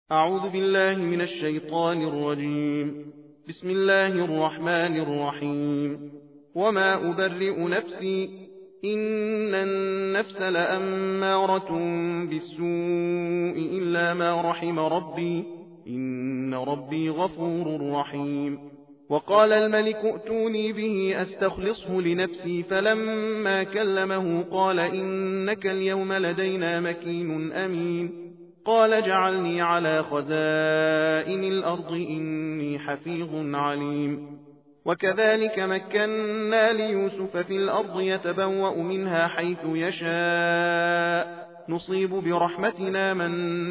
أعوذ بالله من الشيطان الرجيم. بسم الله الرحمن الرحيم. وما أبرئ نفسي إن النفس لأمارة بالسوء إلا ما رحم ربي إن ربي غفور رحيم. وقال الملك ائتوني به أستخلصه لنفسي فلما كلمه قال إنك اليوم لدينا مكين أمين. قال اجعلني على خزائن الأرض إني حفيظ عليم. وكذلك مكنا ليوسف في الأرض يتبوأ منها حيث يشاء نصيب برحمتنا من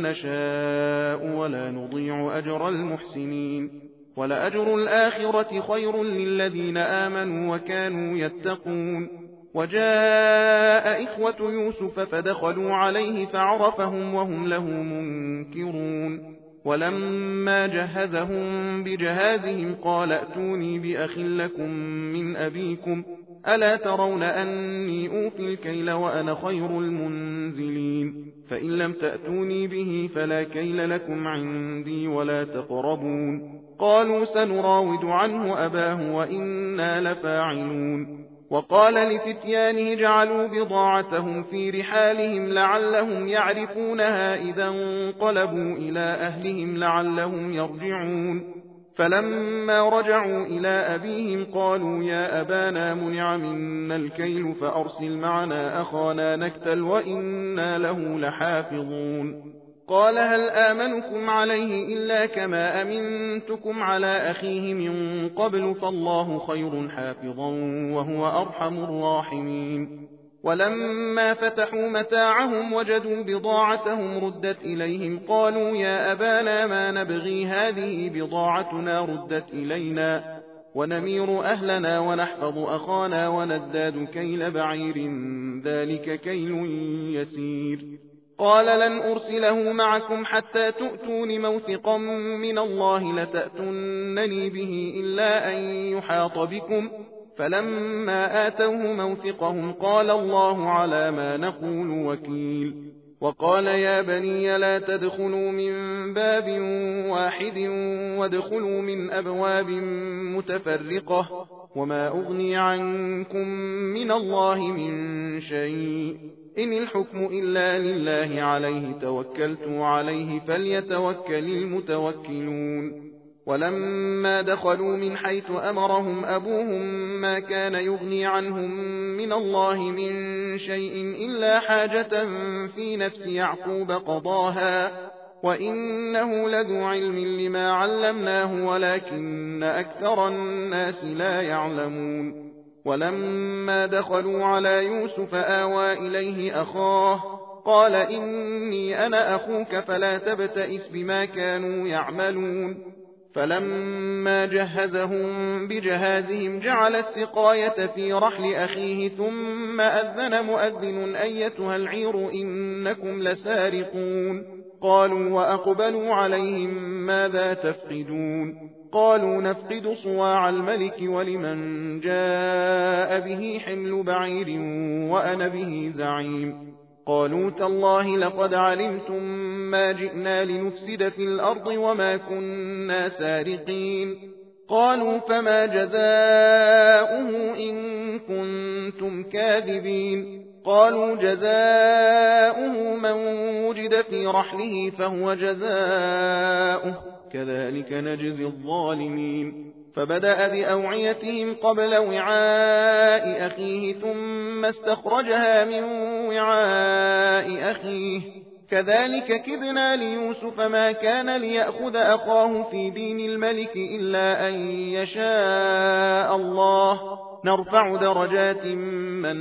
نشاء ولا نضيع أجر المحسنين ولأجر الآخرة خير للذين آمنوا وكانوا يتقون. وجاء إخوة يوسف فدخلوا عليه فعرفهم وهم له منكرون. ولما جهزهم بجهازهم قال ائتوني بأخ لكم من أبيكم ألا ترون أني أوفي الكيل وأنا خير المنزلين فإن لم تأتوني به فلا كيل لكم عندي ولا تقربون. قالوا سنراود عنه أباه وإنا لفاعلون. وقال لفتيانه جعلوا بضاعتهم في رحالهم لعلهم يعرفونها إذا انقلبوا إلى أهلهم لعلهم يرجعون. فلما رجعوا إلى أبيهم قالوا يا أبانا منع منا الكيل فأرسل معنا أخانا نكتل وإنا له لحافظون. قال هل آمنكم عليه إلا كما أمنتكم على أخيه من قبل فالله خير حافظا وهو أرحم الراحمين. ولما فتحوا متاعهم وجدوا بضاعتهم ردت إليهم قالوا يا أبانا ما نبغي هذه بضاعتنا ردت إلينا ونمير أهلنا ونحفظ أخانا ونزداد كيل بعير ذلك كيل يسير. قال لن أرسله معكم حتى تؤتون موثقا من الله لتأتونني به إلا أن يحاط بكم فلما آتوه موثقهم قال الله على ما نقول وكيل. وقال يا بني لا تدخلوا من باب واحد وادخلوا من أبواب متفرقة وما أغني عنكم من الله من شيء إن الحكم إلا لله عليه توكلت عليه فليتوكل المتوكلون. ولما دخلوا من حيث أمرهم أبوهم ما كان يغني عنهم من الله من شيء إلا حاجة في نفس يعقوب قضاها وإنه لذو علم لما علمناه ولكن أكثر الناس لا يعلمون. ولما دخلوا على يوسف آوى إليه أخاه قال إني أنا أخوك فلا تبتئس بما كانوا يعملون. فلما جهزهم بجهازهم جعل السقاية في رحل أخيه ثم أذن مؤذن أيتها العير إنكم لسارقون. قالوا وأقبلوا عليهم ماذا تفقدون. قالوا نفقد صواع الملك ولمن جاء به حمل بعير وأنا به زعيم. قالوا تالله لقد علمتم ما جئنا لنفسد في الأرض وما كنا سارقين. قالوا فما جزاؤه إن كنتم كاذبين. قالوا جزاؤه من وجد في رحله فهو جزاؤه كذلك نجزي الظالمين. فبدأ بأوعيتهم قبل وعاء أخيه ثم استخرجها من وعاء أخيه كذلك كدنا ليوسف ما كان ليأخذ أخاه في دين الملك إلا أن يشاء الله نرفع درجات من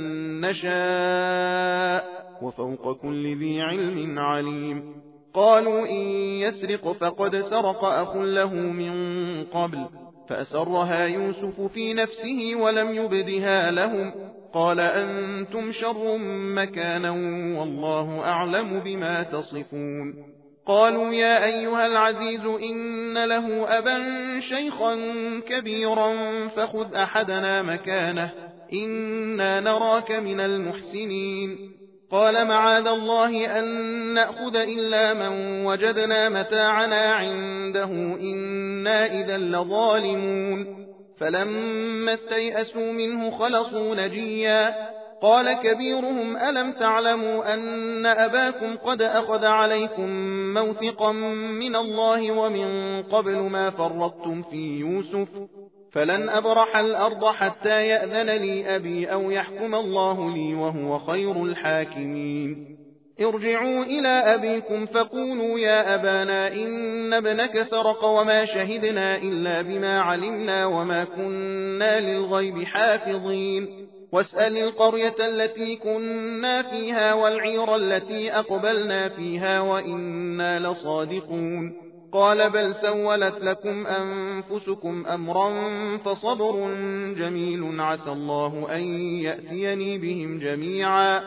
نشاء وفوق كل ذي علم عليم. قالوا إن يسرق فقد سرق أخ له من قبل فأسرها يوسف في نفسه ولم يبدها لهم قال أنتم شر مكانا والله أعلم بما تصفون. قالوا يا أيها العزيز إن له أبا شيخا كبيرا فخذ أحدنا مكانه إنا نراك من المحسنين. قال معاذ الله أن نأخذ إلا من وجدنا متاعنا عنده إنا إذا لظالمون فلما استيئسوا منه خلصوا نجيا قال كبيرهم ألم تعلموا أن أباكم قد أخذ عليكم موثقا من الله ومن قبل ما فرطتم في يوسف فلن أبرح الأرض حتى يأذن لي أبي أو يحكم الله لي وهو خير الحاكمين ارجعوا إلى أبيكم فقولوا يا أبانا إن ابنك سرق وما شهدنا إلا بما علمنا وما كنا للغيب حافظين واسأل القرية التي كنا فيها والعير التي أقبلنا فيها وإنا لصادقون قال بل سولت لكم أنفسكم أمرا فصبر جميل عسى الله أن يأتيني بهم جميعا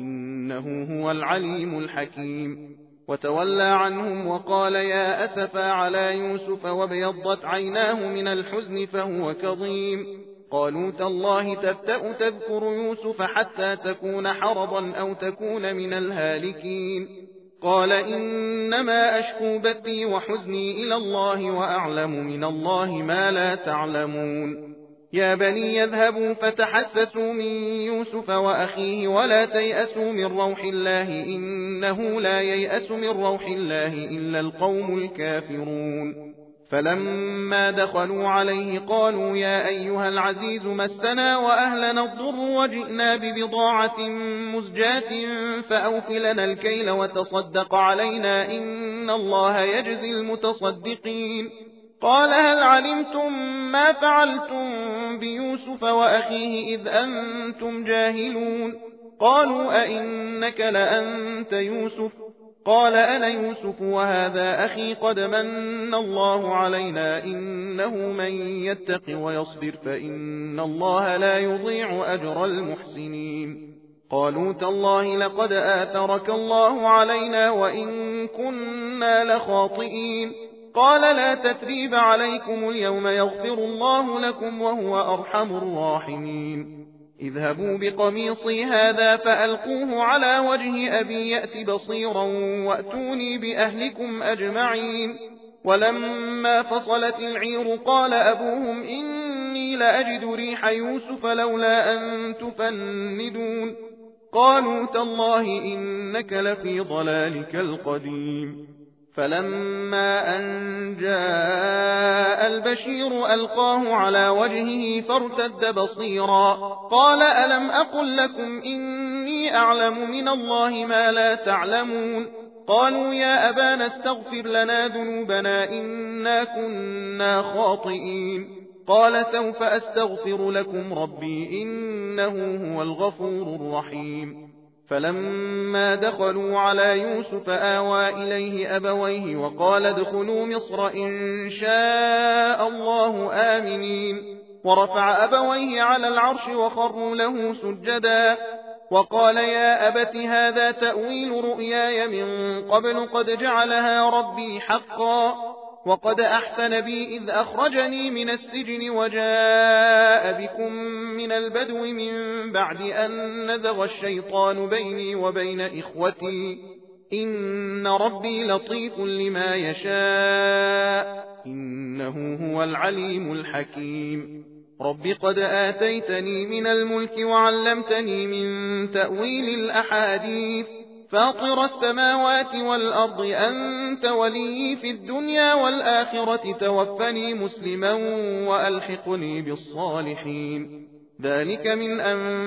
إنه هو العليم الحكيم وتولى عنهم وقال يا أسفا على يوسف وابيضت عيناه من الحزن فهو كظيم قالوا تالله تفتأ تذكر يوسف حتى تكون حرضا أو تكون من الهالكين قال إنما أشكو بثي وحزني إلى الله وأعلم من الله ما لا تعلمون يا بني يذهبوا فتحسسوا من يوسف وأخيه ولا تيأسوا من روح الله إنه لا ييأس من روح الله إلا القوم الكافرون فلما دخلوا عليه قالوا يا أيها العزيز مسنا وأهلنا الضر وجئنا ببضاعة مزجاة فأوف لنا الكيل وتصدق علينا إن الله يجزي المتصدقين قال هل علمتم ما فعلتم بيوسف وأخيه إذ أنتم جاهلون قالوا أئنك لأنت يوسف قال أنا يوسف وهذا أخي قد من الله علينا إنه من يتق ويصبر فإن الله لا يضيع أجر المحسنين قالوا تالله لقد آثرك الله علينا وإن كنا لخاطئين قال لا تثريب عليكم اليوم يغفر الله لكم وهو أرحم الراحمين اذهبوا بقميصي هذا فألقوه على وجه أبي يأت بصيرا وأتوني بأهلكم أجمعين ولما فصلت العير قال أبوهم إني لأجد ريح يوسف لولا أن تفندون قالوا تالله إنك لفي ضلالك القديم فلما أن جاء البشير ألقاه على وجهه فارتد بصيرا قال ألم أقل لكم إني أعلم من الله ما لا تعلمون قالوا يا أبانا استغفر لنا ذنوبنا إنا كنا خاطئين قال سوف أستغفر لكم ربي إنه هو الغفور الرحيم فلما دخلوا على يوسف آوى إليه أبويه وقال ادخلوا مصر إن شاء الله آمنين ورفع أبويه على العرش وخروا له سجدا وقال يا أبت هذا تأويل رؤياي من قبل قد جعلها ربي حقا وقد أحسن بي إذ أخرجني من السجن وجاء بكم من البدو من بعد أن نزغ الشيطان بيني وبين إخوتي إن ربي لطيف لما يشاء إنه هو العليم الحكيم رب قد آتيتني من الملك وعلمتني من تأويل الأحاديث فاطر السماوات والأرض أنت ولي في الدنيا والآخرة توفني مسلما وألحقني بالصالحين ذلك من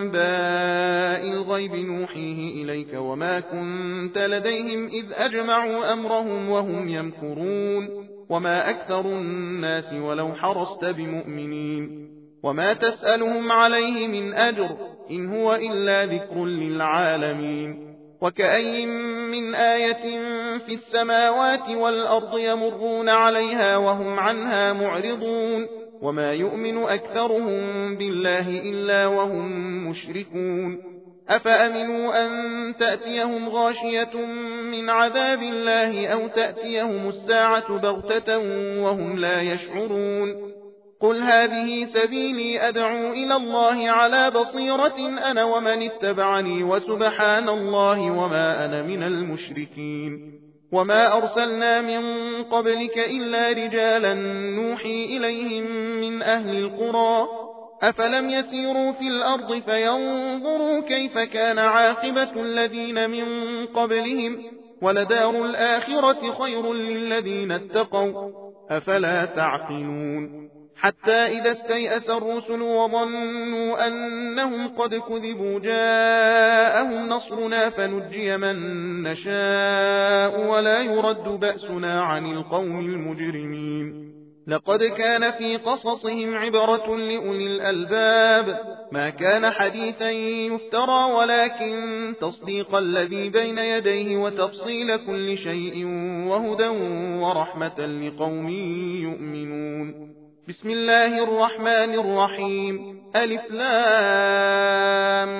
أنباء الغيب نوحيه إليك وما كنت لديهم إذ أجمعوا أمرهم وهم يمكرون وما أكثر الناس ولو حرصت بمؤمنين وما تسألهم عليه من أجر إن هو إلا ذكر للعالمين وكأي من آية في السماوات والأرض يمرون عليها وهم عنها معرضون وما يؤمن أكثرهم بالله إلا وهم مشركون أفأمنوا أن تأتيهم غاشية من عذاب الله أو تأتيهم الساعة بغتة وهم لا يشعرون قل هذه سبيلي أدعو إلى الله على بصيرة أنا ومن اتبعني وسبحان الله وما أنا من المشركين. وما أرسلنا من قبلك إلا رجالا نوحي إليهم من أهل القرى أفلم يسيروا في الأرض فينظروا كيف كان عاقبة الذين من قبلهم ولدار الآخرة خير للذين اتقوا أفلا تعقلون. حتى إذا استيأس الرسل وظنوا أنهم قد كذبوا جاءهم نصرنا فنجي من نشاء ولا يرد بأسنا عن القوم المجرمين. لقد كان في قصصهم عبرة لأولي الألباب ما كان حديثا يفترى ولكن تصديق الذي بين يديه وتفصيل كل شيء وهدى ورحمة لقوم يؤمنون. بسم الله الرحمن الرحيم. ألف لام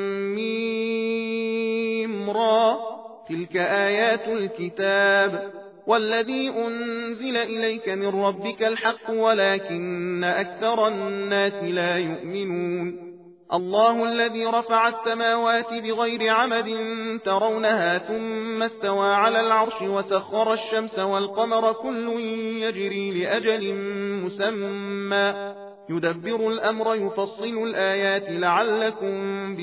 ميم را تلك آيات الكتاب والذي أنزل إليك من ربك الحق ولكن أكثر الناس لا يؤمنون. الله الذي رفع السماوات بغير عمد ترونها ثم استوى على العرش وسخر الشمس والقمر كل يجري لأجل مسمى يدبر الأمر يفصل الآيات لعلكم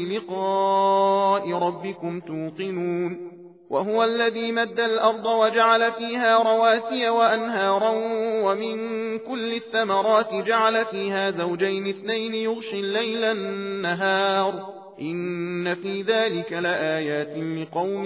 بلقاء ربكم توقنون. وهو الذي مد الأرض وجعل فيها رواسي وأنهارا ومن كل الثمرات جعل فيها زوجين اثنين يغشي الليل النهار إن في ذلك لآيات لقوم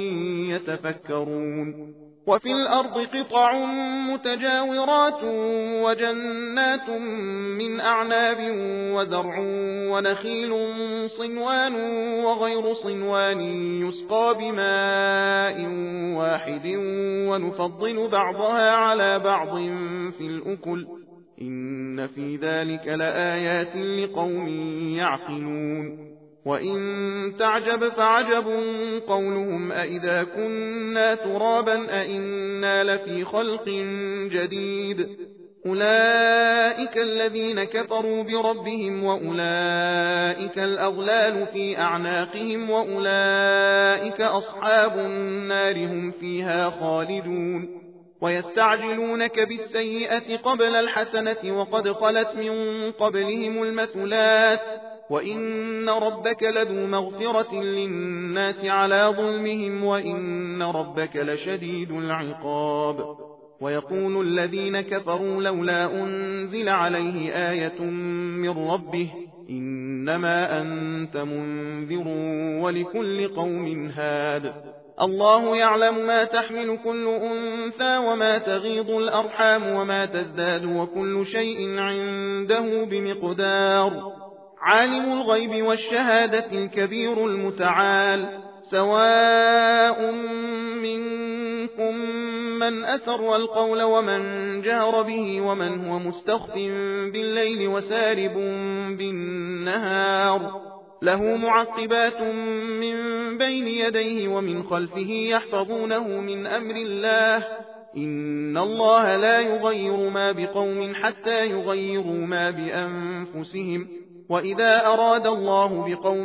يتفكرون. وفي الأرض قطع متجاورات وجنات من أعناب وزرع ونخيل صنوان وغير صنوان يسقى بماء واحد ونفضل بعضها على بعض في الأكل إن في ذلك لآيات لقوم يعقلون. وإن تعجب فعجب قولهم أئذا كنا ترابا أئنا لفي خلق جديد أولئك الذين كفروا بربهم وأولئك الأغلال في أعناقهم وأولئك أصحاب النار هم فيها خالدون. ويستعجلونك بالسيئة قبل الحسنة وقد خلت من قبلهم المثلات وإن ربك لذو مغفرة للناس على ظلمهم وإن ربك لشديد العقاب. ويقول الذين كفروا لولا أنزل عليه آية من ربه إنما أنت منذر ولكل قوم هاد. الله يعلم ما تحمل كل أنثى وما تغيض الأرحام وما تزداد وكل شيء عنده بمقدار. عالم الغيب والشهادة الكبير المتعال. سواء منكم من أسر القول ومن جهر به ومن هو مستخف بالليل وسارب بالنهار له معقبات من بين يديه ومن خلفه يحفظونه من أمر الله إن الله لا يغير ما بقوم حتى يغيروا ما بأنفسهم وإذا أراد الله بقوم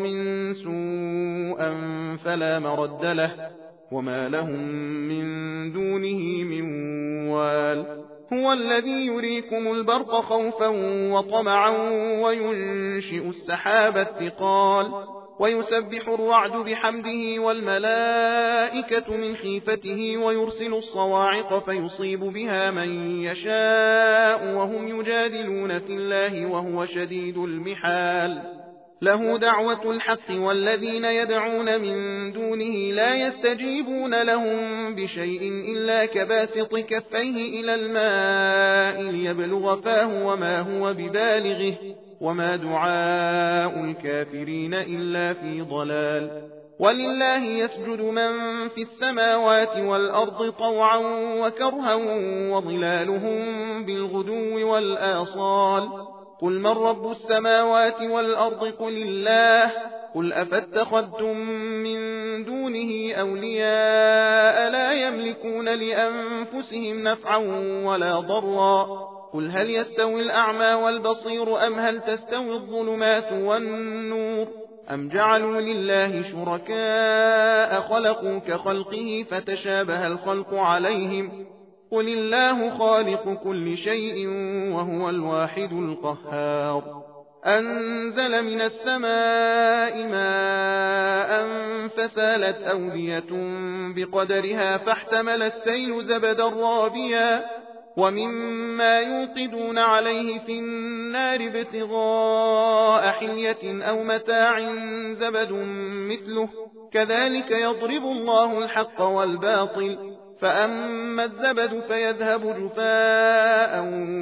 سوءا فلا مرد له وما لهم من دونه من وال. هو الذي يريكم البرق خوفا وطمعا وينشئ السحاب الثقال ويسبح الرعد بحمده والملائكة من خيفته ويرسل الصواعق فيصيب بها من يشاء وهم يجادلون في الله وهو شديد المحال. له دعوة الحق والذين يدعون من دونه لا يستجيبون لهم بشيء إلا كباسط كفيه إلى الماء ليبلغ فاه وما هو ببالغه وما دعاء الكافرين إلا في ضلال. ولله يسجد من في السماوات والأرض طوعا وكرها وظلالهم بالغدو والآصال. قل من رب السماوات والأرض قل الله. قل أفاتخذتم من دونه أولياء لا يملكون لأنفسهم نفعا ولا ضرا. قل هل يستوي الأعمى والبصير أم هل تستوي الظلمات والنور أم جعلوا لله شركاء خلقوا كخلقه فتشابه الخلق عليهم قل الله خالق كل شيء وهو الواحد القهار أنزل من السماء ماء فسالت أودية بقدرها فاحتمل السيل زبدا رابيا ومما يوقدون عليه في النار ابتغاء حلية أو متاع زبد مثله كذلك يضرب الله الحق والباطل فأما الزبد فيذهب جفاء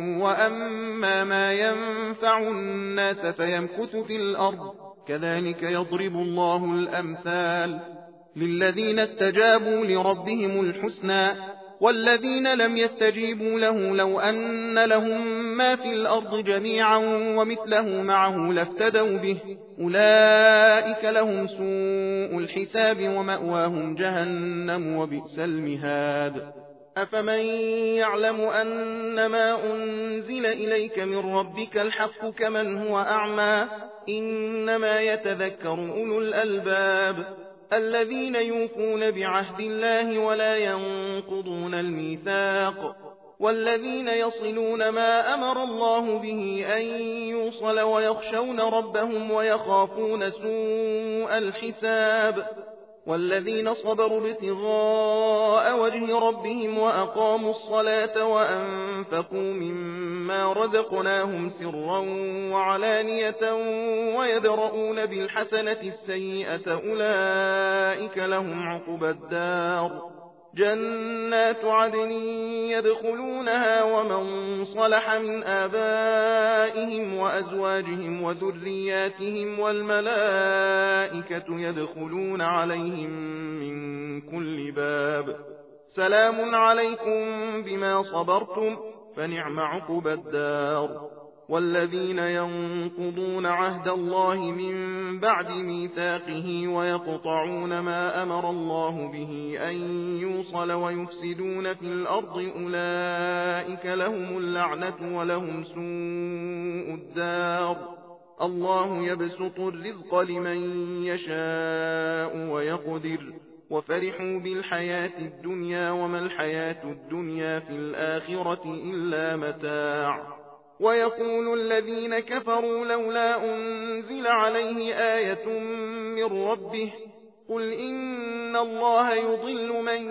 وأما ما ينفع الناس فيمكث في الأرض كذلك يضرب الله الأمثال للذين استجابوا لربهم الحسنى والذين لم يستجيبوا له لو أن لهم ما في الأرض جميعا ومثله معه لافتدوا به أولئك لهم سوء الحساب ومأواهم جهنم وبئس المهاد أفمن يعلم أن ما أنزل إليك من ربك الحق كمن هو أعمى إنما يتذكر أولو الألباب الذين يوفون بعهد الله ولا ينقضون الميثاق والذين يصلون ما أمر الله به أن يوصل ويخشون ربهم ويخافون سوء الحساب والذين صبروا ابتغاء وجه ربهم وأقاموا الصلاة وأنفقوا مما رزقناهم سرا وعلانية ويدرؤون بالحسنة السيئة أولئك لهم عقبى الدار جنات عدن يدخلونها ومن صلح من آبائهم وأزواجهم وذرياتهم والملائكة يدخلون عليهم من كل باب سلام عليكم بما صبرتم فنعم عقبى الدار والذين ينقضون عهد الله من بعد ميثاقه ويقطعون ما أمر الله به أن يوصل ويفسدون في الأرض أولئك لهم اللعنة ولهم سوء الدار الله يبسط الرزق لمن يشاء ويقدر وفرحوا بالحياة الدنيا وما الحياة الدنيا في الآخرة إلا متاع ويقول الذين كفروا لولا أنزل عليه آية من ربه قل إن الله يضل من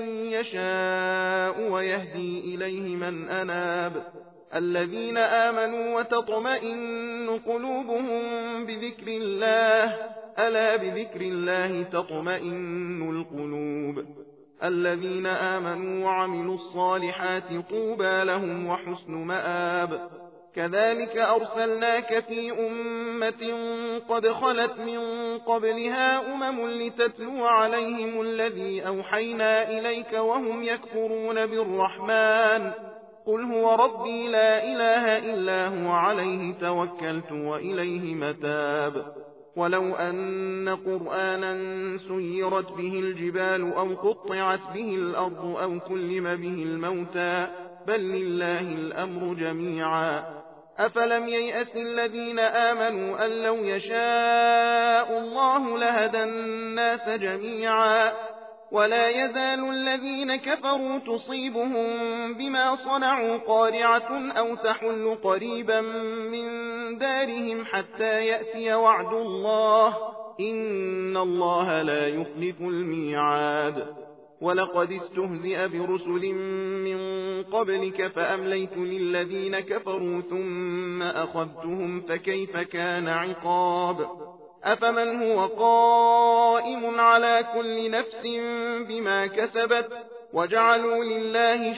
يشاء ويهدي إليه من أناب الذين آمنوا وتطمئن قلوبهم بذكر الله ألا بذكر الله تطمئن القلوب الذين آمنوا وعملوا الصالحات طوبى لهم وحسن مآب كذلك أرسلناك في أمة قد خلت من قبلها لتتلو عليهم الذي أوحينا إليك وهم يكفرون بالرحمن قل هو ربي لا إله إلا هو عليه توكلت وإليه متاب ولو أن قرآنا سيرت به الجبال أو قطعت به الأرض أو كلم به الموتى بل لله الأمر جميعا أفلم ييأس الذين آمنوا أن لو يشاء الله لهدى الناس جميعا ولا يزال الذين كفروا تصيبهم بما صنعوا قارعة أو تحل قريبا من دارهم حتى يأتي وعد الله إن الله لا يخلف الميعاد ولقد استهزئ برسل من قبلك فأمليت للذين كفروا ثم أخذتهم فكيف كان عقاب أفمن هو قائم على كل نفس بما كسبت وجعلوا لله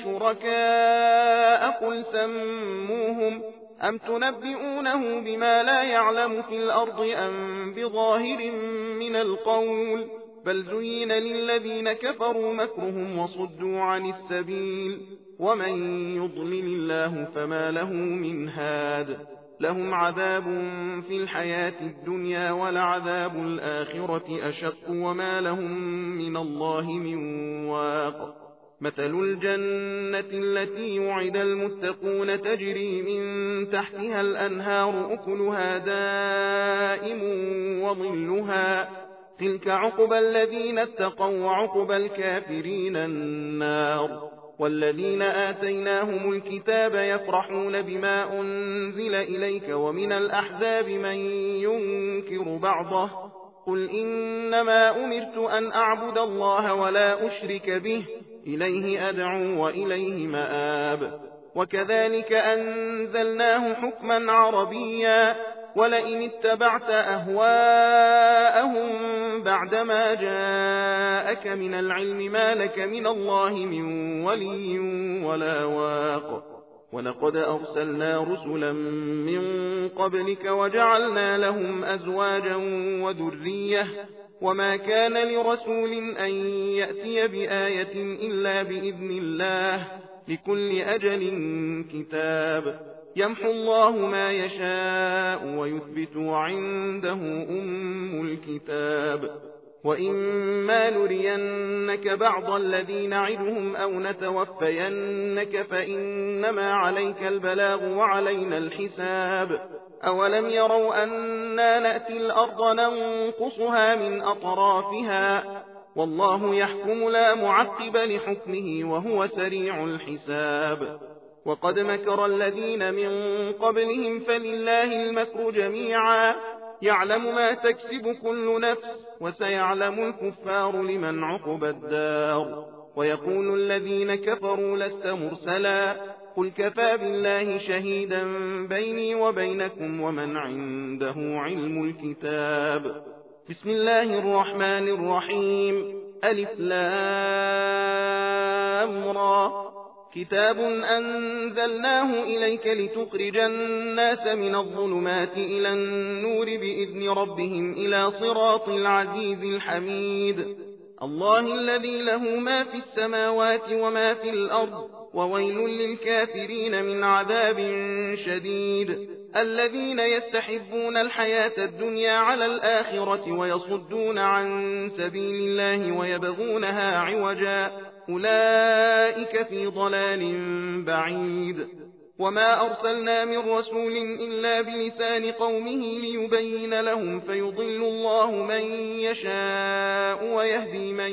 شركاء قل سموهم أم تنبئونه بما لا يعلم في الأرض أم بظاهر من القول بل زين للذين كفروا مكرهم وصدوا عن السبيل ومن يضلل الله فما له من هاد لهم عذاب في الحياة الدنيا ولعذاب الآخرة أشق وما لهم من الله من واق مثل الجنة التي وعد المتقون تجري من تحتها الأنهار أكلها دائم وظلها تلك عقبى الذين اتقوا وعقبى الكافرين النار والذين آتيناهم الكتاب يفرحون بما أنزل إليك ومن الأحزاب من ينكر بعضه قل إنما أمرت أن أعبد الله ولا أشرك به إليه أدعو وإليه مآب وكذلك أنزلناه حكما عربيا ولئن اتبعت أهواءهم بعدما جاءك من العلم ما لك من الله من ولي ولا واق ولقد أرسلنا رسلا من قبلك وجعلنا لهم أزواجا وذرية وما كان لرسول أن يأتي بآية إلا بإذن الله لكل أجل كتاب يمحو الله ما يشاء ويثبت وعنده أم الكتاب وإما نرينك بعض الذين نعدهم أو نتوفينك فإنما عليك البلاغ وعلينا الحساب أولم يروا أنا نأتي الأرض ننقصها من أطرافها والله يحكم لا معقب لحكمه وهو سريع الحساب وقد مكر الذين من قبلهم فلله المكر جميعا يعلم ما تكسب كل نفس وسيعلم الكفار لمن عقبى الدار ويقول الذين كفروا لست مرسلا قل كفى بالله شهيدا بيني وبينكم ومن عنده علم الكتاب بسم الله الرحمن الرحيم ألف لام را كتاب أنزلناه إليك لتخرج الناس من الظلمات إلى النور بإذن ربهم إلى صراط العزيز الحميد الله الذي له ما في السماوات وما في الأرض وويل للكافرين من عذاب شديد الذين يستحبون الحياة الدنيا على الآخرة ويصدون عن سبيل الله ويبغونها عوجا أولئك في ضلال بعيد وما أرسلنا من رسول إلا بلسان قومه ليبين لهم فيضل الله من يشاء ويهدي من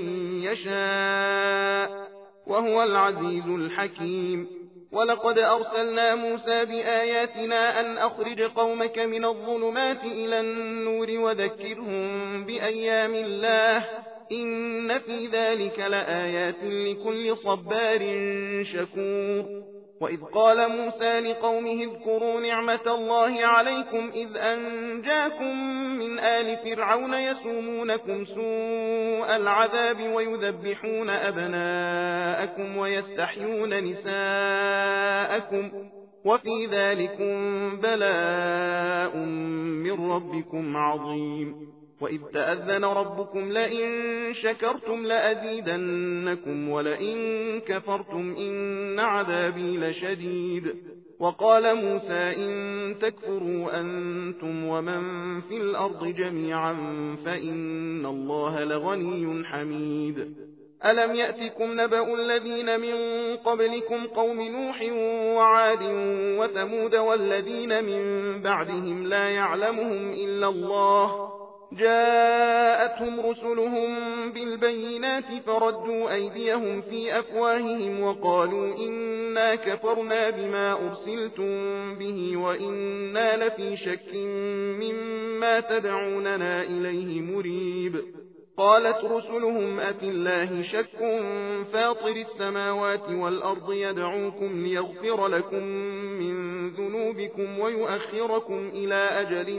يشاء وهو العزيز الحكيم ولقد أرسلنا موسى بآياتنا أن أخرج قومك من الظلمات إلى النور وذكرهم بأيام الله إن في ذلك لآيات لكل صبار شكور وإذ قال موسى لقومه اذكروا نعمة الله عليكم إذ أنجاكم من آل فرعون يسومونكم سوء العذاب ويذبحون أبناءكم ويستحيون نساءكم وفي ذلكم بلاء من ربكم عظيم وإذ تأذن ربكم لئن شكرتم لأزيدنكم ولئن كفرتم إن عذابي لشديد وقال موسى إن تكفروا أنتم ومن في الأرض جميعا فإن الله لغني حميد ألم يأتكم نبأ الذين من قبلكم قوم نوح وعاد وثمود والذين من بعدهم لا يعلمهم إلا الله جاءتهم رسلهم بالبينات فردوا أيديهم في أفواههم وقالوا إنا كفرنا بما أرسلتم به وإنا لفي شك مما تدعوننا إليه مريب قالت رسلهم أفي الله شك فاطر السماوات والأرض يدعوكم ليغفر لكم من ذنوبكم ويؤخركم إلى أجل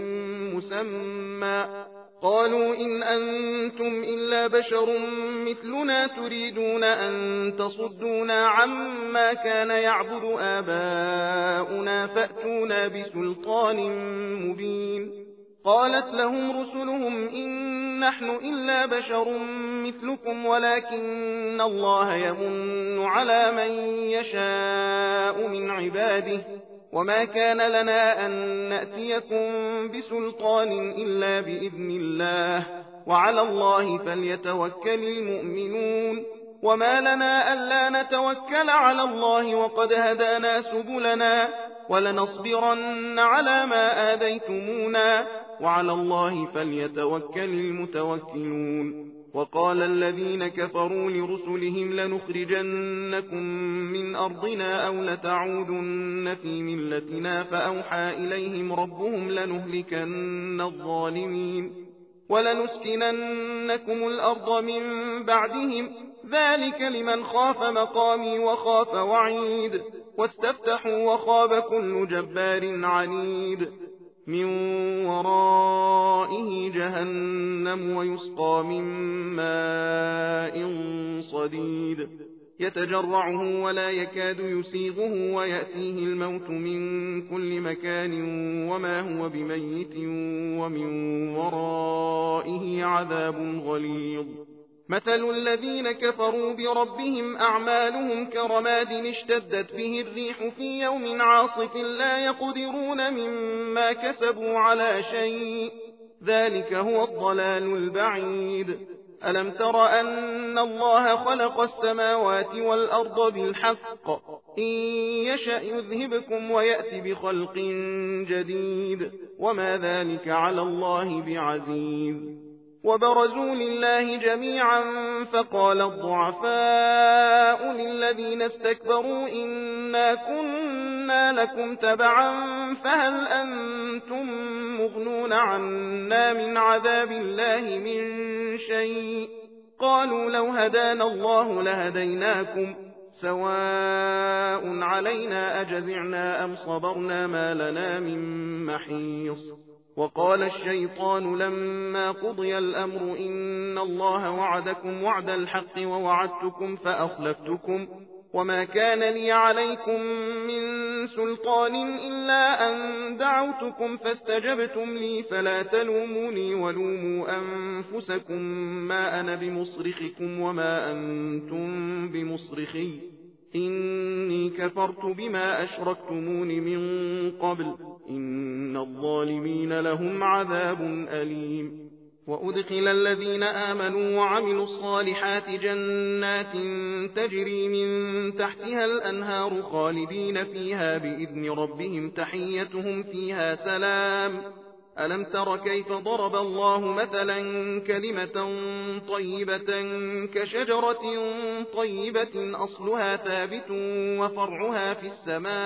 مسمى قالوا إن أنتم إلا بشر مثلنا تريدون أن تصدونا عما كان يعبد آباؤنا فأتونا بسلطان مبين قالت لهم رسلهم إن نحن إلا بشر مثلكم ولكن الله يمن على من يشاء من عباده وما كان لنا أن نأتيكم بسلطان إلا بإذن الله وعلى الله فليتوكل المؤمنون وما لنا ألا نتوكل على الله وقد هدانا سبلنا ولنصبرن على ما آذيتمونا وعلى الله فليتوكل المتوكلون. وقال الذين كفروا لرسلهم لنخرجنكم من أرضنا أو لتعودن في ملتنا فأوحى إليهم ربهم لنهلكن الظالمين ولنسكننكم الأرض من بعدهم ذلك لمن خاف مقامي وخاف وعيد واستفتحوا وخاب كل جبار عنيد من ورائه جهنم ويسقى من ماء صديد يتجرعه ولا يكاد يسيغه ويأتيه الموت من كل مكان وما هو بميت ومن ورائه عذاب غليظ. مثل الذين كفروا بربهم أعمالهم كرماد اشتدت به الريح في يوم عاصف لا يقدرون مما كسبوا على شيء ذلك هو الضلال البعيد. ألم تر أن الله خلق السماوات والأرض بالحق إن يشأ يذهبكم ويأتي بخلق جديد وما ذلك على الله بعزيز. وبرزوا لله جميعا فقال الضعفاء للذين استكبروا إنا كنا لكم تبعا فهل أنتم مغنون عنا من عذاب الله من شيء قالوا لو هدانا الله لهديناكم سواء علينا أجزعنا أم صبرنا ما لنا من محيص. وقال الشيطان لما قضي الأمر إن الله وعدكم وعد الحق ووعدتكم فأخلفتكم وما كان لي عليكم من سلطان إلا أن دعوتكم فاستجبتم لي فلا تلوموني ولوموا أنفسكم ما أنا بمصرخكم وما أنتم بمصرخي إني كفرت بما أشركتمون من قبل إن الظالمين لهم عذاب أليم. وأدخل الذين آمنوا وعملوا الصالحات جنات تجري من تحتها الأنهار خالدين فيها بإذن ربهم تحيتهم فيها سلام. ألم تر كيف ضرب الله مثلا كلمة طيبة كشجرة طيبة أصلها ثابت وفرعها في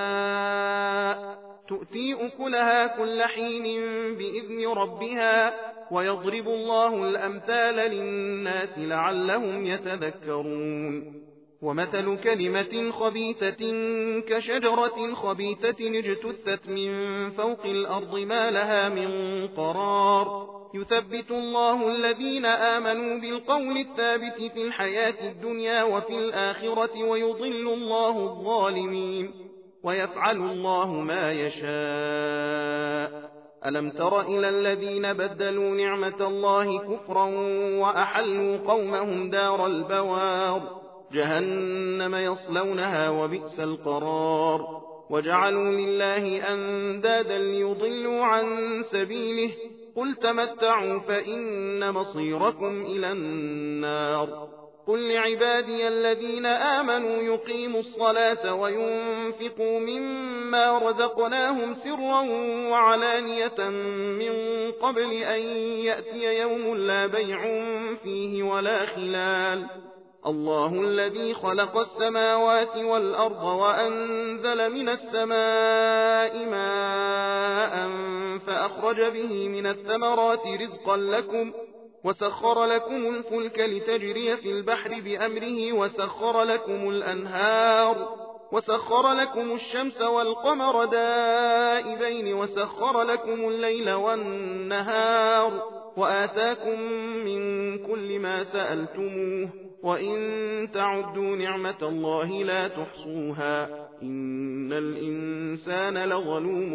السماء تؤتي أكلها كل حين بإذن ربها ويضرب الله الأمثال للناس لعلهم يتذكرون. ومثل كلمة خبيثة كشجرة خبيثة اجتثت من فوق الأرض ما لها من قرار يثبت الله الذين آمنوا بالقول الثابت في الحياة الدنيا وفي الآخرة ويضل الله الظالمين ويفعل الله ما يشاء. ألم تر إلى الذين بدلوا نعمة الله كفرا وأحلوا قومهم دار البوار جهنم يصلونها وبئس القرار وجعلوا لله أندادا ليضلوا عن سبيله قل تمتعوا فإن مصيركم إلى النار. قل لعبادي الذين آمنوا يقيموا الصلاة وينفقوا مما رزقناهم سرا وعلانية من قبل أن يأتي يوم لا بيع فيه ولا خلال. الله الذي خلق السماوات والأرض وأنزل من السماء ماء فأخرج به من الثمرات رزقا لكم وسخر لكم الفلك لتجري في البحر بأمره وسخر لكم الأنهار وسخر لكم الشمس والقمر دائبين وسخر لكم الليل والنهار وآتاكم من كل ما سألتموه وإن تعدوا نعمة الله لا تحصوها إن الإنسان لظلوم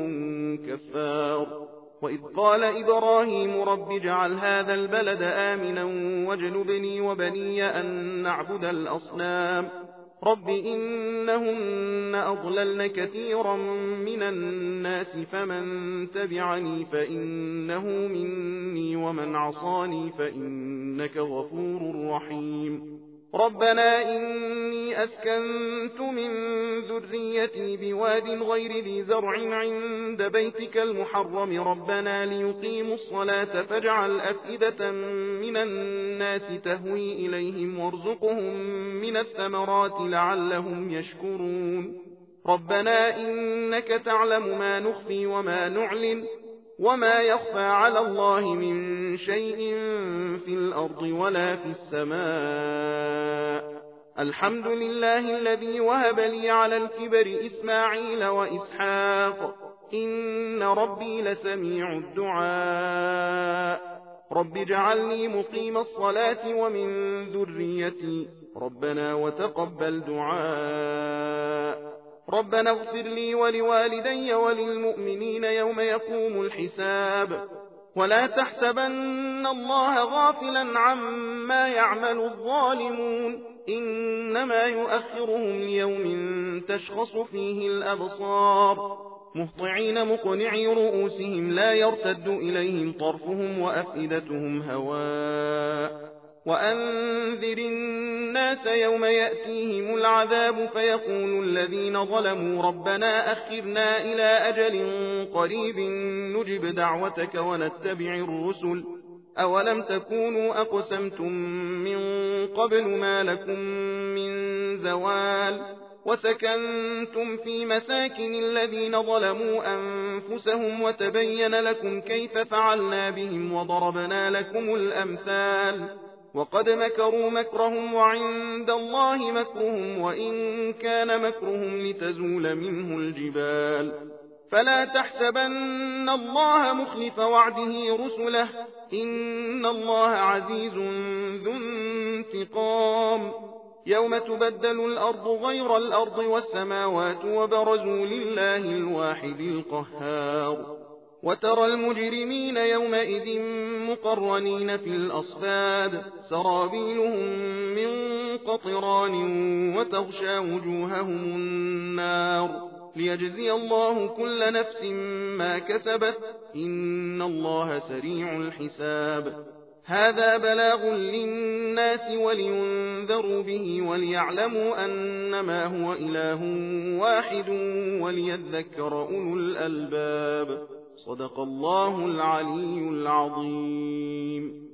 كفار. وإذ قال إبراهيم رب اجعل هذا البلد آمنا واجنبني وبني أن نعبد الأصنام رب إنهن أضللن كثيرا من الناس فمن تبعني فإنه مني ومن عصاني فإنك غفور رحيم. ربنا إني أسكنت من ذريتي بواد غير ذي زرع عند بيتك المحرم ربنا ليقيموا الصلاة فاجعل أفئدة من الناس تهوي إليهم وارزقهم من الثمرات لعلهم يشكرون ربنا إنك تعلم ما نخفي وما نعلن وما يخفى على الله من شيء في الأرض ولا في السماء الحمد لله الذي وهب لي على الكبر إسماعيل وإسحاق إن ربي لسميع الدعاء رب اجعلني مقيم الصلاة ومن ذريتي ربنا وتقبل دعاء ربنا اغفر لي ولوالدي وللمؤمنين يوم يقوم الحساب ولا تحسبن الله غافلا عما يعمل الظالمون إنما يؤخرهم ليوم تشخص فيه الأبصار مهطعين مقنعي رؤوسهم لا يرتد إليهم طرفهم وأفئدتهم هواء وأنذر الناس يوم يأتيهم العذاب فيقول الذين ظلموا ربنا أخرنا إلى أجل قريب نجب دعوتك ونتبع الرسل أولم تكونوا أقسمتم من قبل ما لكم من زوال وسكنتم في مساكن الذين ظلموا أنفسهم وتبين لكم كيف فعلنا بهم وضربنا لكم الأمثال وقد مكروا مكرهم وعند الله مكرهم وإن كان مكرهم لتزول منه الجبال فلا تحسبن الله مخلف وعده رسله إن الله عزيز ذو انتقام يوم تبدل الأرض غير الأرض والسماوات وبرزوا لله الواحد القهار وترى المجرمين يومئذ مقرنين في الأصفاد سرابيلهم من قطران وتغشى وجوههم النار ليجزي الله كل نفس ما كسبت إن الله سريع الحساب هذا بلاغ للناس ولينذروا به وليعلموا أنما هو إله واحد وليذكر أولو الألباب صدق الله العلي العظيم.